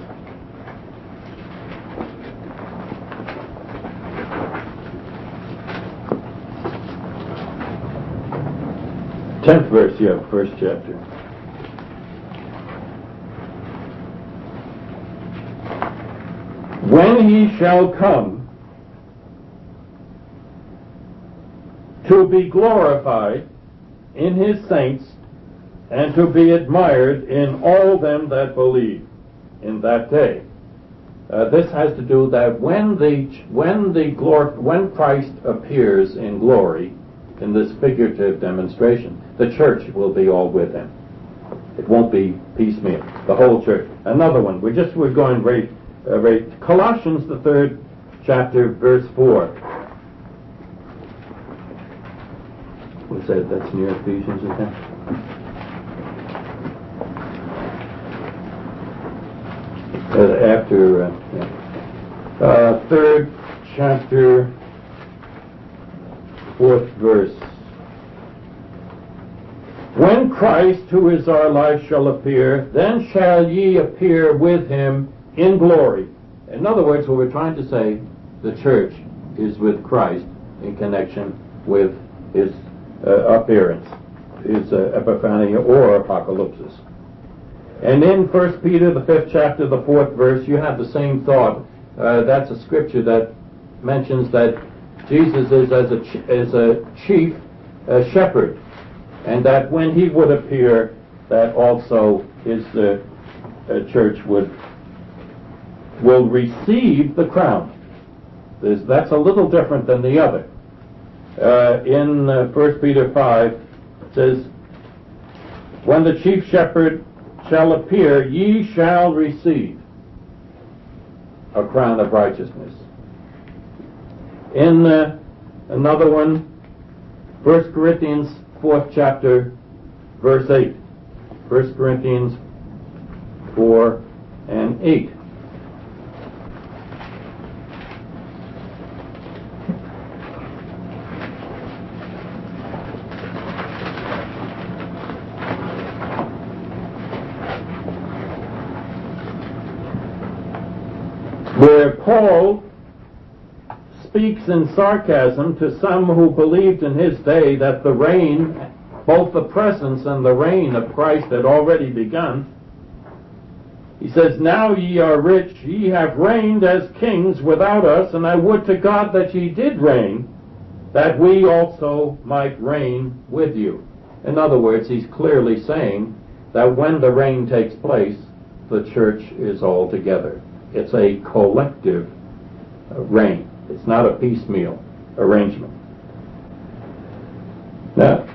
Tenth verse, yeah, first chapter. When he shall come to be glorified in his saints and to be admired in all them that believe in that day. Uh, this has to do that when the when the glor- when Christ appears in glory in this figurative demonstration, the church will be all with him. It won't be piecemeal. The whole church. Another one. We're just we're going right, uh, right. Colossians, the third chapter, verse four. We said that's near Ephesians, isn't it? Uh, after uh, yeah. uh, third chapter, fourth verse. When Christ, who is our life, shall appear, then shall ye appear with him in glory. In other words, what we're trying to say, the church is with Christ in connection with his uh, appearance, his uh, epiphania or apocalypsis. And in First Peter, the fifth chapter, the fourth verse, you have the same thought. Uh, that's a scripture that mentions that Jesus is as a, ch- as a chief uh, shepherd, and that when he would appear, that also his uh, uh, church would will receive the crown. There's, that's a little different than the other. Uh, in uh, First Peter five, it says, when the chief shepherd shall appear, ye shall receive a crown of righteousness. In uh, another one, First Corinthians fourth chapter, verse eight. First Corinthians four and eight. Where Paul speaks in sarcasm to some who believed in his day that the reign, both the presence and the reign of Christ had already begun. He says, now ye are rich, ye have reigned as kings without us, and I would to God that ye did reign, that we also might reign with you. In other words, he's clearly saying that when the reign takes place, the church is all together. It's a collective reign. It's not a piecemeal arrangement. Now,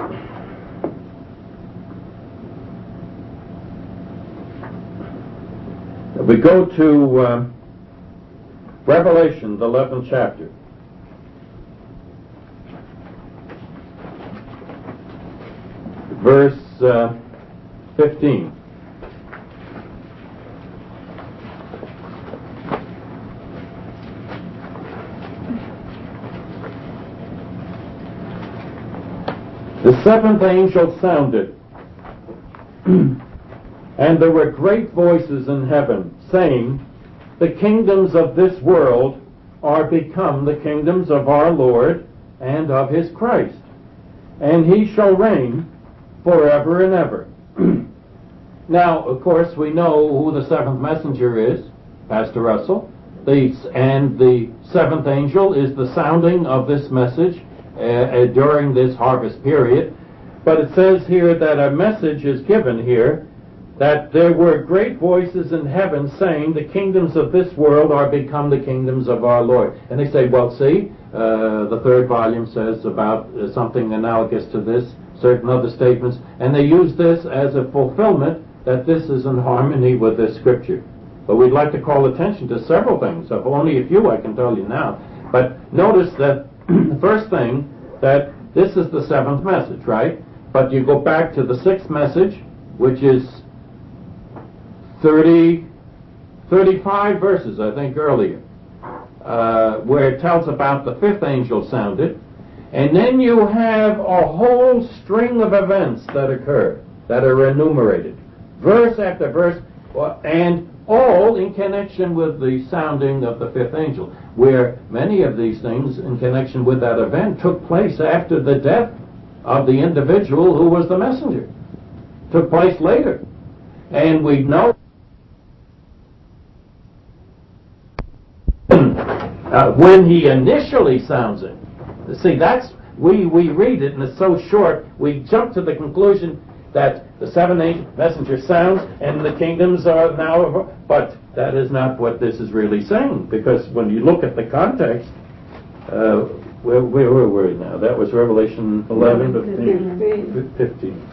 we go to uh, Revelation, the eleventh chapter. Verse uh, fifteen. The seventh angel sounded, and there were great voices in heaven, saying, the kingdoms of this world are become the kingdoms of our Lord and of his Christ, and he shall reign forever and ever. Now, of course, we know who the seventh messenger is, Pastor Russell, the, and the seventh angel is the sounding of this message uh, uh, during this harvest period. But it says here that a message is given here, that there were great voices in heaven saying, the kingdoms of this world are become the kingdoms of our Lord. And they say, well, see, uh, the third volume says about uh, something analogous to this, certain other statements, and they use this as a fulfillment that this is in harmony with this scripture. But we'd like to call attention to several things. Of only a few I can tell you now. But notice that the first thing, that this is the seventh message, right? But you go back to the sixth message, which is thirty, thirty-five verses, I think, earlier, uh, where it tells about the fifth angel sounded. And then you have a whole string of events that occur, that are enumerated, verse after verse, and all in connection with the sounding of the fifth angel, where many of these things in connection with that event took place after the death of the individual who was the messenger. Took place later. And we know uh, when he initially sounds it. See, that's, we, we read it and it's so short, we jump to the conclusion that the seven angel messenger sounds and the kingdoms are now, but that is not what this is really saying, because when you look at the context, uh, where, where were we now? That was Revelation eleven, fifteen.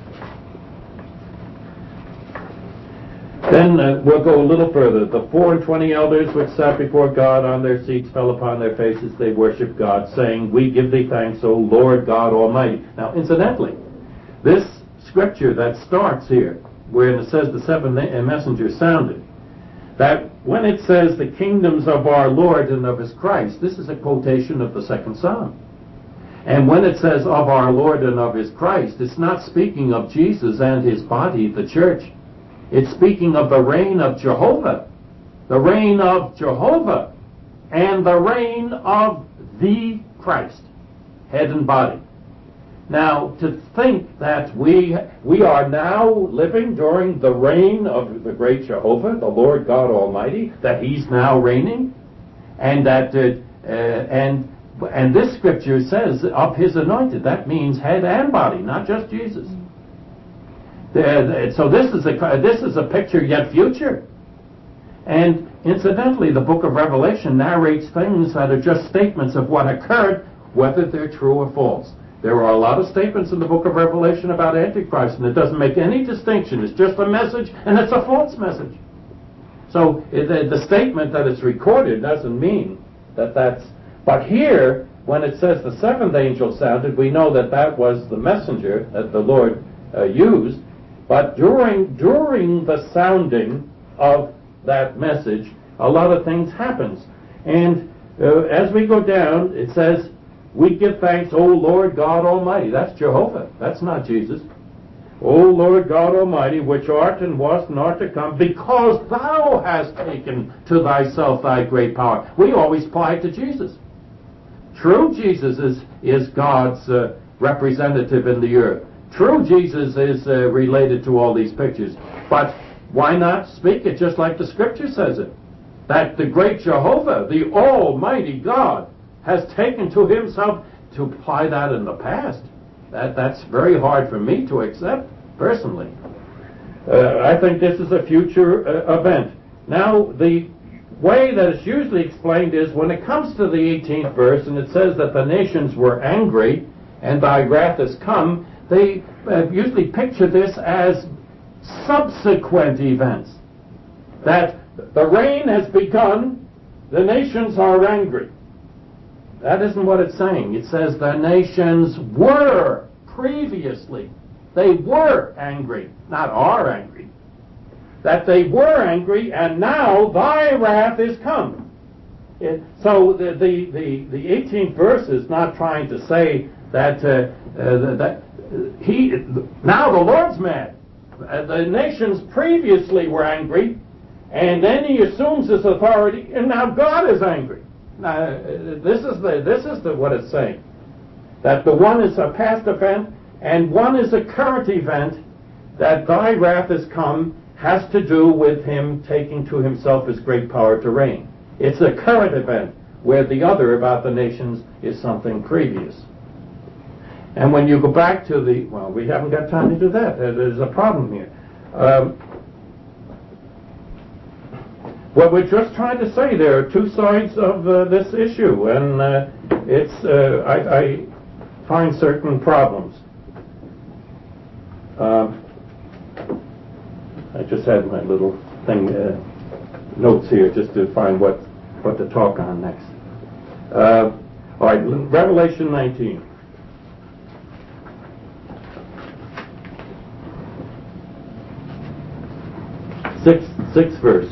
Then uh, we'll go a little further. The four and twenty elders which sat before God on their seats fell upon their faces. They worshiped God, saying, we give thee thanks, O Lord God Almighty. Now, incidentally, this scripture that starts here, where it says the seven messengers sounded, that when it says the kingdoms of our Lord and of his Christ, this is a quotation of the second psalm. And when it says of our Lord and of his Christ, it's not speaking of Jesus and his body, the church. It's speaking of the reign of Jehovah, the reign of Jehovah, and the reign of the Christ, head and body. Now, to think that we we are now living during the reign of the great Jehovah, the Lord God Almighty, that he's now reigning, and that uh, uh, and and this scripture says of his anointed. That means head and body, not just Jesus. Uh, so this is a this is a picture yet future, and Incidentally, the book of Revelation narrates things that are just statements of what occurred, whether they're true or false. There are a lot of statements in the book of Revelation about Antichrist, and it doesn't make any distinction. It's just a message, and it's a false message. So the, the statement that it's recorded doesn't mean that that's... But here, when it says the seventh angel sounded, we know that that was the messenger that the Lord uh, used. But during during the sounding of that message, a lot of things happens. And uh, as we go down, it says, we give thanks, O Lord God Almighty. That's Jehovah. That's not Jesus. O Lord God Almighty, which art and wast and art to come, because thou hast taken to thyself thy great power. We always apply it to Jesus. True Jesus is, is God's uh, representative in the earth. True Jesus is uh, related to all these pictures. But why not speak it just like the Scripture says it? That the great Jehovah, the Almighty God, has taken to himself, to apply that in the past. That, that's very hard for me to accept, personally. Uh, I think this is a future uh, event. Now, the way that it's usually explained is when it comes to the eighteenth verse, and it says that the nations were angry, and thy wrath is come, they uh, usually picture this as subsequent events. That the reign has begun, the nations are angry. That isn't what it's saying. It says the nations were previously. They were angry, not are angry. That they were angry, and now thy wrath is come. It, so the, the, the, the eighteenth verse is not trying to say that, uh, uh, that he, now the Lord's mad. Uh, the nations previously were angry, and then he assumes his authority, and now God is angry. Now, this is the this is the what it's saying. That the one is a past event, and one is a current event. That thy wrath is come has to do with him taking to himself his great power to reign. It's a current event, where the other about the nations is something previous. And when you go back to the well, we haven't got time to do that. There's a problem here. Um, What we're just trying to say, there are two sides of uh, this issue, and uh, it's uh, I, I find certain problems. Um, I just had my little thing, uh, notes here, just to find what what to talk on next. Uh, all right, Revelation nineteen. Sixth, sixth verse.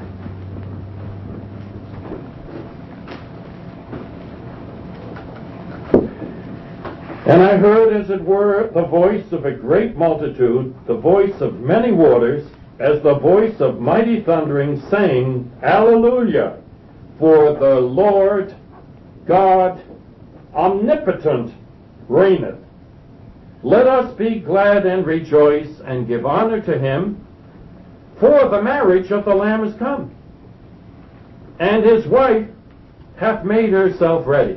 And I heard, as it were, the voice of a great multitude, the voice of many waters, as the voice of mighty thundering, saying, Alleluia! For the Lord God omnipotent reigneth. Let us be glad and rejoice, and give honor to him, for the marriage of the Lamb is come, and his wife hath made herself ready.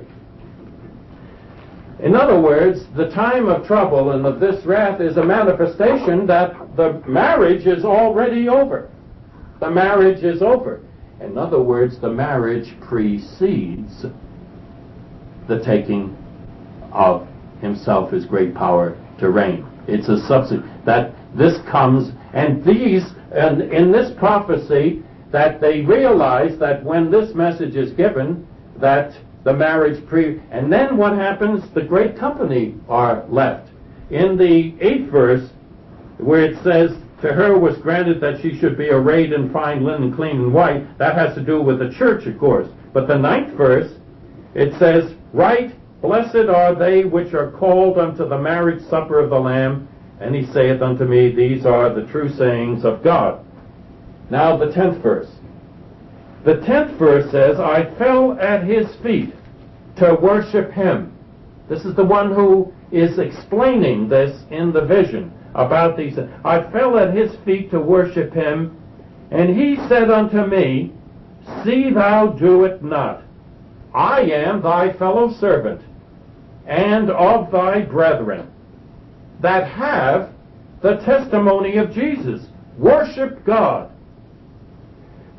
In other words, the time of trouble and of this wrath is a manifestation that the marriage is already over. The marriage is over. In other words, the marriage precedes the taking of himself his great power to reign. It's a subsequent. That this comes, and these, and in this prophecy, that they realize that when this message is given, that the marriage pre... And then what happens? The great company are left. In the eighth verse, where it says, to her was granted that she should be arrayed in fine linen, clean and white, that has to do with the church, of course. But the ninth verse, it says, right, blessed are they which are called unto the marriage supper of the Lamb. And he saith unto me, these are the true sayings of God. Now the tenth verse. The tenth verse says, I fell at his feet to worship him. This is the one who is explaining this in the vision about these. I fell at his feet to worship him, and he said unto me, see thou do it not. I am thy fellow servant, and of thy brethren, that have the testimony of Jesus. Worship God.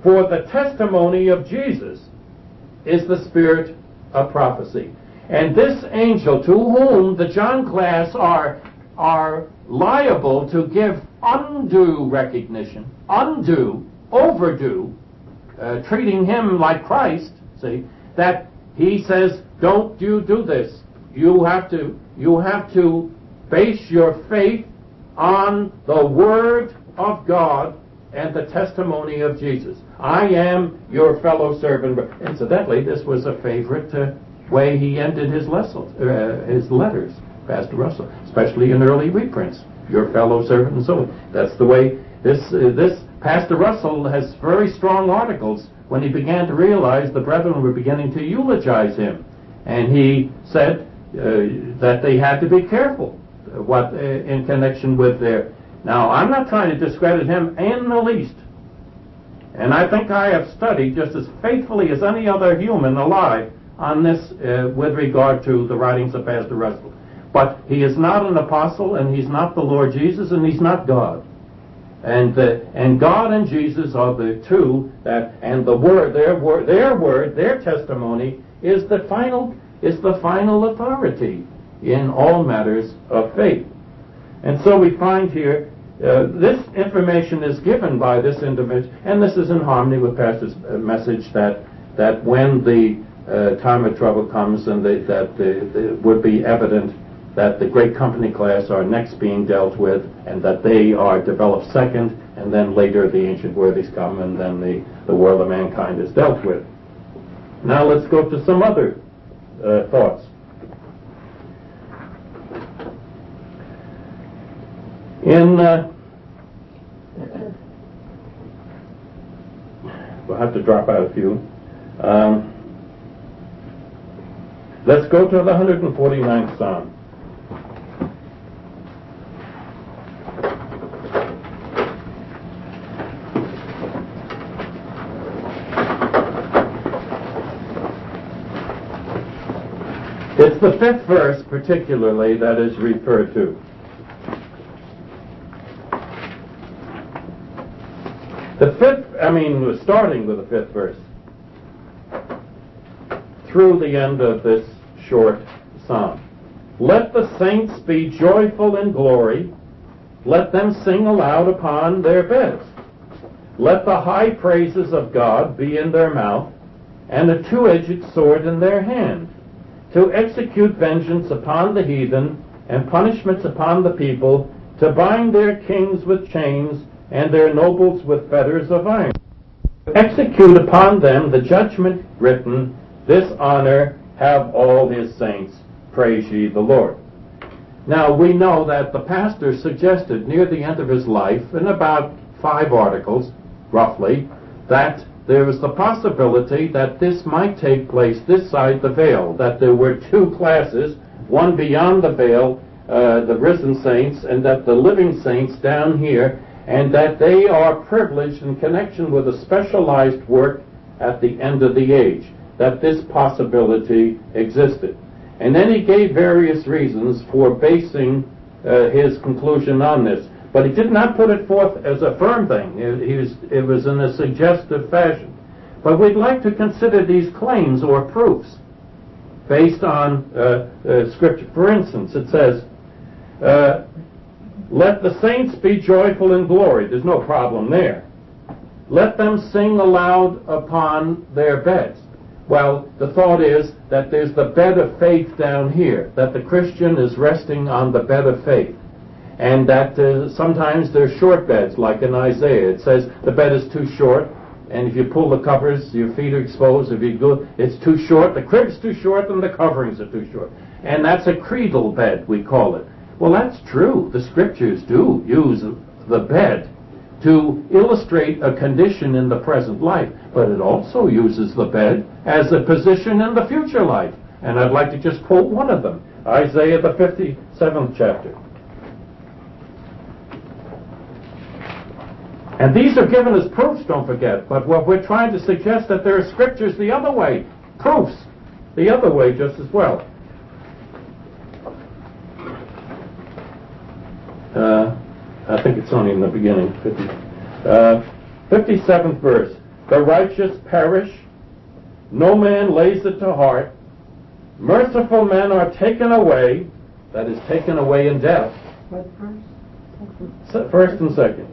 For the testimony of Jesus is the spirit of prophecy. And this angel, to whom the John class are, are liable to give undue recognition, undue, overdue, uh, treating him like Christ, see, that he says, don't you do this. You have to, you have to base your faith on the Word of God and the testimony of Jesus. I am your fellow servant. Incidentally, this was a favorite uh, way he ended his, lesson, uh, his letters, Pastor Russell, especially in early reprints. Your fellow servant and so on. That's the way this, uh, this Pastor Russell has very strong articles when he began to realize the brethren were beginning to eulogize him. And he said uh, that they had to be careful what uh, in connection with their... Now, I'm not trying to discredit him in the least. And I think I have studied just as faithfully as any other human alive on this uh, with regard to the writings of Pastor Russell. But he is not an apostle, and he's not the Lord Jesus, and he's not God. And the, and God and Jesus are the two that, and the word, their word, their word, their testimony is the final, is the final authority in all matters of faith. And so we find here uh, this information is given by this individual, and this is in harmony with Pastor's uh, message that that when the uh, time of trouble comes, and the, that the, the, it would be evident that the great company class are next being dealt with, and that they are developed second, and then later the ancient worthies come, and then the, the world of mankind is dealt with. Now let's go to some other uh, thoughts. In, uh, we'll have to drop out a few. Um, let's go to the one hundred forty-ninth Psalm. It's the fifth verse particularly that is referred to. The fifth, I mean, starting with the fifth verse, through the end of this short psalm. Let the saints be joyful in glory. Let them sing aloud upon their beds. Let the high praises of God be in their mouth, and a two-edged sword in their hand, to execute vengeance upon the heathen, and punishments upon the people, to bind their kings with chains, and their nobles with fetters of iron. Execute upon them the judgment written, this honor have all his saints. Praise ye the Lord. Now we know that the pastor suggested near the end of his life, in about five articles, roughly, that there was the possibility that this might take place this side the veil, that there were two classes, one beyond the veil, uh, the risen saints, and that the living saints down here, and that they are privileged in connection with a specialized work at the end of the age, that this possibility existed. And then he gave various reasons for basing uh, his conclusion on this. But he did not put it forth as a firm thing. It, he was, it was in a suggestive fashion. But we'd like to consider these claims or proofs based on uh, uh, Scripture. For instance, it says, uh, let the saints be joyful in glory. There's no problem there. Let them sing aloud upon their beds. Well, the thought is that there's the bed of faith down here, that the Christian is resting on the bed of faith. And that uh, sometimes there's short beds, like in Isaiah. It says the bed is too short, and if you pull the covers, your feet are exposed. If you go, it's too short, the crib's too short, and the coverings are too short. And that's a cradle bed, we call it. Well, that's true. The Scriptures do use the bed to illustrate a condition in the present life, but it also uses the bed as a position in the future life. And I'd like to just quote one of them, Isaiah the fifty-seventh chapter. And these are given as proofs, don't forget, but what we're trying to suggest that there are Scriptures the other way, proofs the other way just as well. Uh, I think it's only in the beginning, fifty, uh, fifty-seventh verse. the righteous perish, no man lays it to heart. Merciful men are taken away, that is, taken away in death. What verse? Se- First and second.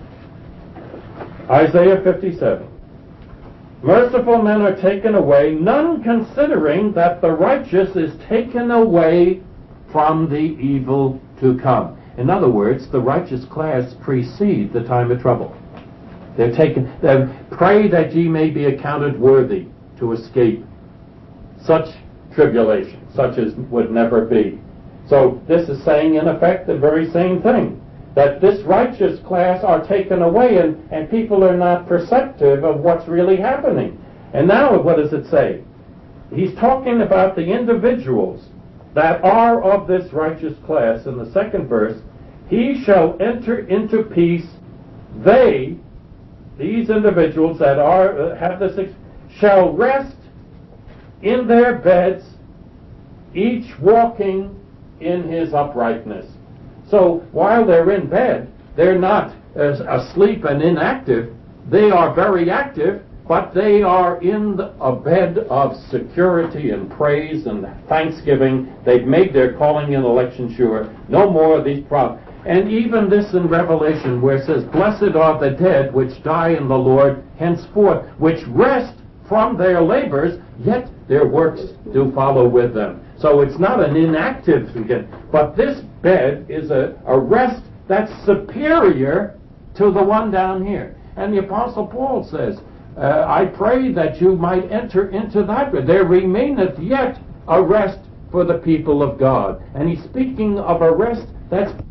Isaiah fifty-seven. Merciful men are taken away, none considering that the righteous is taken away from the evil to come. In other words, the righteous class precede the time of trouble. They're taken, they pray that ye may be accounted worthy to escape such tribulation, such as would never be. So this is saying, in effect, the very same thing, that this righteous class are taken away, and, and people are not perceptive of what's really happening. And now what does it say? He's talking about the individuals that are of this righteous class. In the second verse, he shall enter into peace. They, these individuals that are uh, have this, ex- shall rest in their beds, each walking in his uprightness. So while they're in bed, they're not as asleep and inactive. They are very active, but they are in the, a bed of security and praise and thanksgiving. They've made their calling and election sure. No more of these problems. And even this in Revelation, where it says, blessed are the dead which die in the Lord henceforth, which rest from their labors, yet their works do follow with them. So it's not an inactive thing, but this bed is a, a rest that's superior to the one down here. And the Apostle Paul says, uh, I pray that you might enter into that bed. There remaineth yet a rest for the people of God. And he's speaking of a rest that's